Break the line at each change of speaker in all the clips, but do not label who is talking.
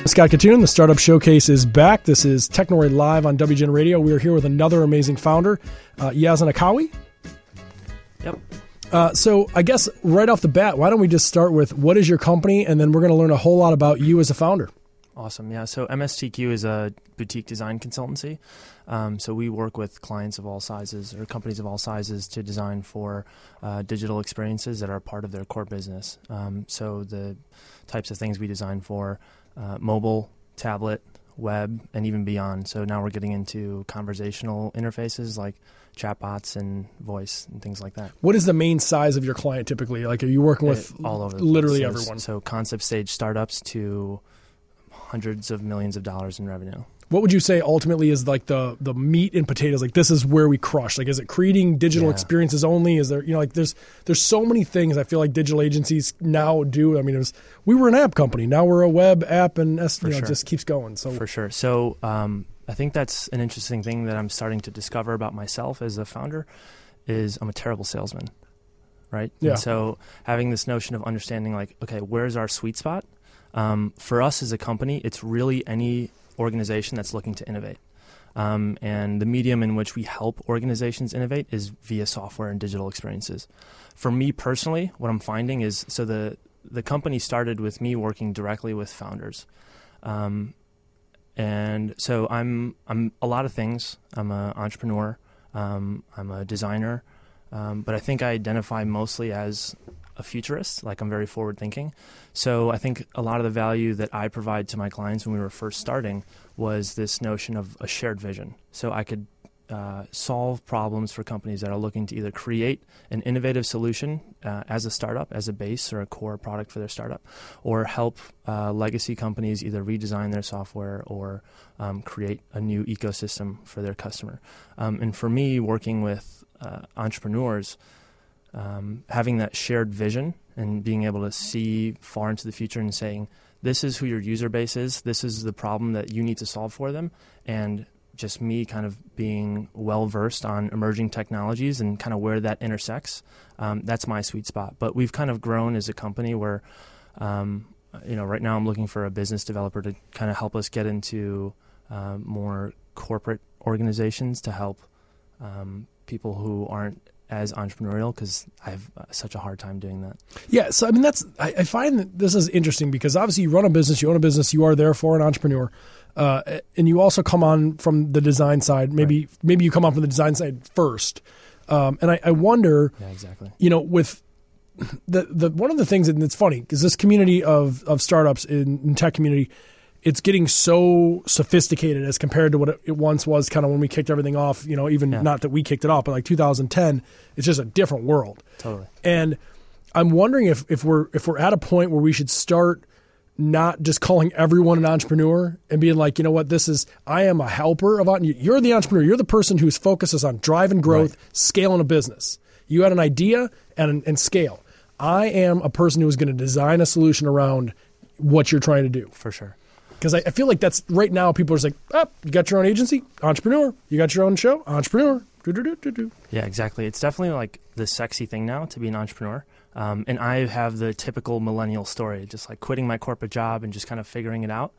Scott Katoon, the Startup Showcase is back. This is Technori Live on WGN Radio. We are here with another amazing founder, Yazan Akawi.
Yep.
So I guess right off the bat, why don't we just start with what is your company, and then we're going to learn a whole lot about you as a founder.
Awesome. Yeah. So MSTQ is a boutique design consultancy. So we work with clients of all sizes or companies of all sizes to design for digital experiences that are part of their core business. So the types of things we design for mobile, tablet, web, and even beyond. So now we're getting into conversational interfaces like chatbots and voice and things like that.
What is the main size of your client typically? Like, are you working with
all over
literally everyone?
So concept stage startups to hundreds of millions of dollars in revenue.
What would you say ultimately is like the meat and potatoes? Like, this is where we crush. Like, is it creating digital experiences only? Is there, like there's so many things I feel like digital agencies now do. I mean, we were an app company. Now we're a web app, and it just keeps going. So
for sure. So I think that's an interesting thing that I'm starting to discover about myself as a founder is I'm a terrible salesman, right?
Yeah.
And so having this notion of understanding like, okay, where's our sweet spot? For us as a company, it's really any organization that's looking to innovate. And the medium in which we help organizations innovate is via software and digital experiences. For me personally, what I'm finding is, so the company started with me working directly with founders. And so I'm a lot of things. I'm an entrepreneur. I'm a designer. But I think I identify mostly as a futurist, like I'm very forward thinking. So I think a lot of the value that I provide to my clients when we were first starting was this notion of a shared vision. So I could solve problems for companies that are looking to either create an innovative solution as a startup, as a base or a core product for their startup, or help legacy companies either redesign their software or create a new ecosystem for their customer. And for me, working with entrepreneurs, having that shared vision and being able to see far into the future and saying, this is who your user base is, this is the problem that you need to solve for them, and just me kind of being well-versed on emerging technologies and kind of where that intersects, that's my sweet spot. But we've kind of grown as a company where, right now I'm looking for a business developer to kind of help us get into more corporate organizations to help people who aren't as entrepreneurial, because I have such a hard time doing that.
Yeah, so I mean, I find that this is interesting because obviously you run a business, you own a business, you are therefore an entrepreneur, and you also come on from the design side. Maybe you come on from the design side first, and I wonder,
exactly.
With the one of the things, and it's funny because this community of startups in tech community, it's getting so sophisticated as compared to what it once was kind of when we kicked everything off, not that we kicked it off, but like 2010, it's just a different world.
Totally.
And I'm wondering if we're at a point where we should start not just calling everyone an entrepreneur and being like, I am a helper of, you're the entrepreneur. You're the person whose focus is on driving growth, scaling a business. You had an idea and scale. I am a person who is going to design a solution around what you're trying to do.
For sure.
Because I feel like that's right now people are just like, you got your own agency, entrepreneur. You got your own show, entrepreneur. Do.
Yeah, exactly. It's definitely like the sexy thing now to be an entrepreneur. And I have the typical millennial story, just like quitting my corporate job and just kind of figuring it out.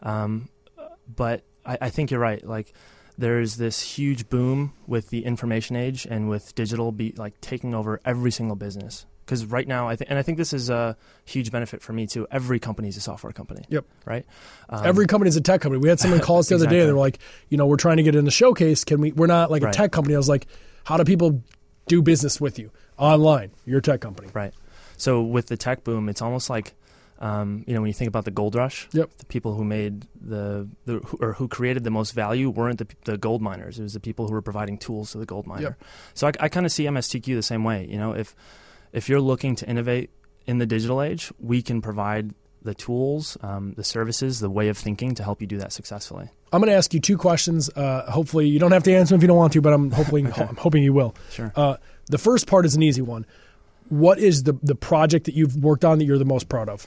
But I think you're right. Like there's this huge boom with the information age and with digital taking over every single business. Because right now, I think this is a huge benefit for me too. Every company is a software company.
Yep.
Right.
Every company is a tech company. We had someone call us the other day. They were like, we're trying to get in the showcase. We're not like a tech company. I was like, how do people do business with you online? You're a tech company.
Right. So with the tech boom, it's almost like, when you think about the gold rush, the people who made who created the most value weren't the gold miners. It was the people who were providing tools to the gold miner.
Yep.
So I kind of see MSTQ the same way. If you're looking to innovate in the digital age, we can provide the tools, the services, the way of thinking to help you do that successfully.
I'm going to ask you two questions. Hopefully, you don't have to answer them if you don't want to, but I'm hoping you will.
Sure.
The first part is an easy one. What is the project that you've worked on that you're the most proud of?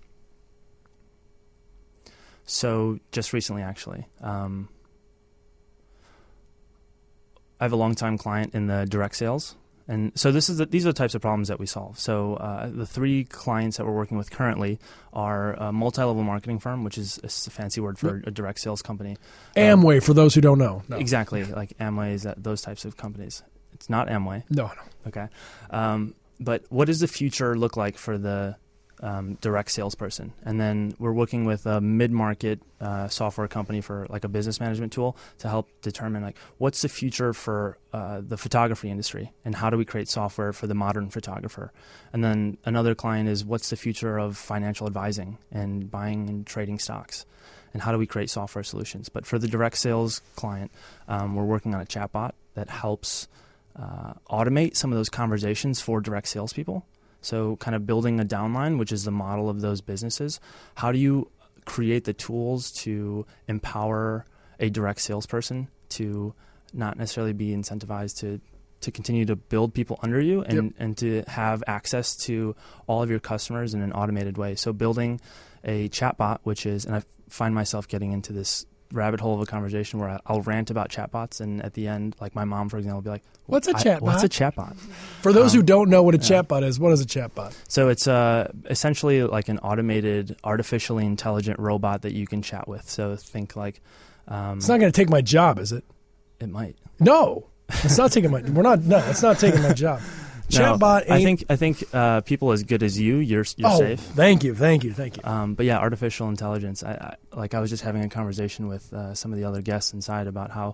So just recently, actually, I have a longtime client in the direct sales And so these are the types of problems that we solve. So the 3 clients that we're working with currently are a multi-level marketing firm, which is a fancy word for a direct sales company.
Amway, for those who don't know. No.
Exactly, like Amway is those types of companies. It's not Amway.
No.
Okay. But what does the future look like for the direct salesperson? And then we're working with a mid-market software company for like a business management tool to help determine like what's the future for the photography industry and how do we create software for the modern photographer. And then another client is what's the future of financial advising and buying and trading stocks, and how do we create software solutions. But for the direct sales client, we're working on a chatbot that helps automate some of those conversations for direct salespeople. So kind of building a downline, which is the model of those businesses. How do you create the tools to empower a direct salesperson to not necessarily be incentivized to continue to build people under you and to have access to all of your customers in an automated way? So building a chatbot, which is, and I find myself getting into this rabbit hole of a conversation where I'll rant about chatbots, and at the end, like my mom, for example, will be like,
What's a chatbot?
What's a chatbot?
For those who don't know what a chatbot is, what is a chatbot?
So it's essentially like an automated, artificially intelligent robot that you can chat with. So think like...
it's not going to take my job, is it?
It might.
No. It's not taking my... it's not taking my job. Chatbot ain't...
I think people as good as you're safe.
Thank you.
But yeah, artificial intelligence. I was just having a conversation with some of the other guests inside about how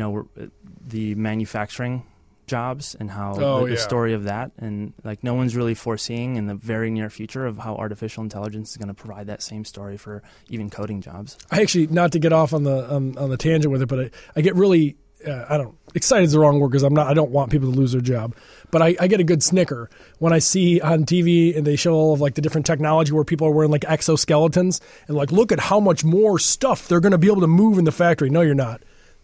the manufacturing jobs and how the story of that, and like no one's really foreseeing in the very near future of how artificial intelligence is going to provide that same story for even coding jobs.
I actually, not to get off on the tangent with it, but I get really excited is the wrong word because I don't want people to lose their job, but I get a good snicker when I see on TV and they show all of like the different technology where people are wearing like exoskeletons and like, look at how much more stuff they're going to be able to move in the factory. No, you're not.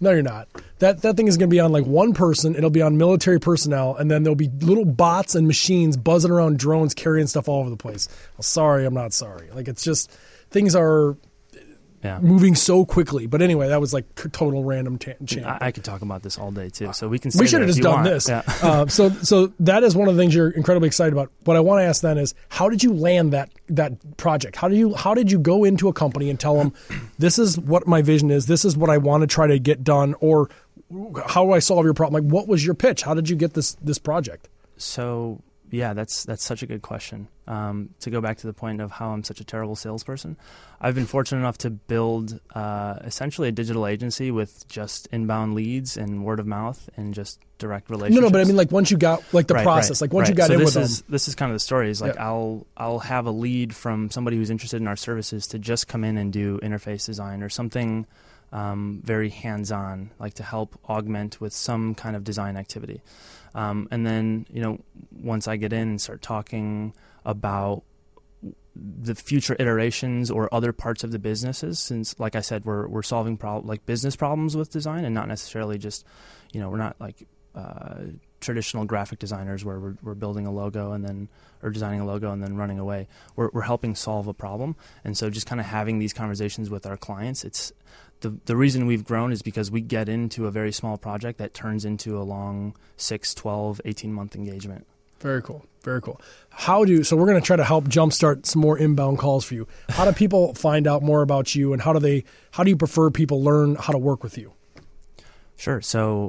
That thing is going to be on like one person. It'll be on military personnel, and then there'll be little bots and machines buzzing around drones carrying stuff all over the place. Well, sorry, I'm not sorry. Like it's just things are moving so quickly. But anyway, that was like total random channel.
I could talk about this all day too. So we
should have just done this. Yeah. So that is one of the things you're incredibly excited about. What I want to ask then is, how did you land that project? How did you go into a company and tell them, this is what my vision is, this is what I want to try to get done, or how do I solve your problem? Like, what was your pitch? How did you get this project?
So yeah, that's such a good question. To go back to the point of how I'm such a terrible salesperson, I've been fortunate enough to build essentially a digital agency with just inbound leads and word of mouth and just direct relationships.
No, but I mean, like once you got like the process, like once you got in with them.
This is kind of the story. Is like I'll have a lead from somebody who's interested in our services to just come in and do interface design or something very hands-on, like to help augment with some kind of design activity. And then, once I get in and start talking about the future iterations or other parts of the businesses, since, like I said, we're solving business problems with design and not necessarily just, we're not like traditional graphic designers where we're building a logo or designing a logo and then running away. We're helping solve a problem. And so just kind of having these conversations with our clients, it's the reason we've grown is because we get into a very small project that turns into a long 6, 12, 18-month engagement.
Very cool. Very cool. So we're going to try to help jumpstart some more inbound calls for you. How do people find out more about you, and how do you prefer people learn how to work with you? Sure.
So,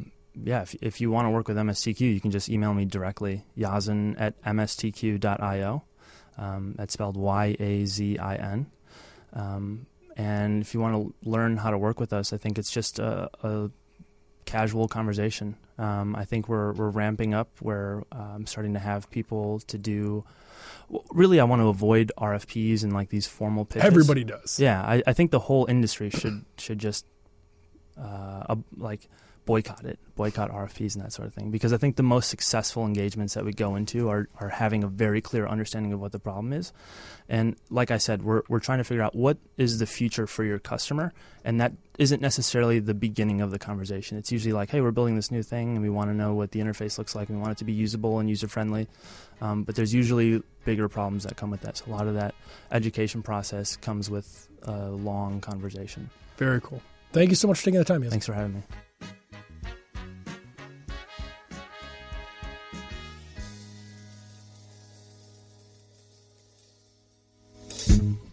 if you want to work with MSTQ, you can just email me directly, yazin@mstq.io. That's spelled YAZIN. And if you want to learn how to work with us, I think it's just a casual conversation. I think we're ramping up where I'm starting to have people to do. Really, I want to avoid RFPs and like these formal pitches.
Everybody does.
Yeah, I think the whole industry should just boycott RFPs and that sort of thing, because I think the most successful engagements that we go into are having a very clear understanding of what the problem is. And like I said, we're trying to figure out what is the future for your customer, and that isn't necessarily the beginning of the conversation. It's usually like, hey, we're building this new thing and we want to know what the interface looks like and we want it to be usable and user-friendly. But there's usually bigger problems that come with that. So a lot of that education process comes with a long conversation.
Very cool. Thank you so much for taking the time.
Thanks for having me.
Peace.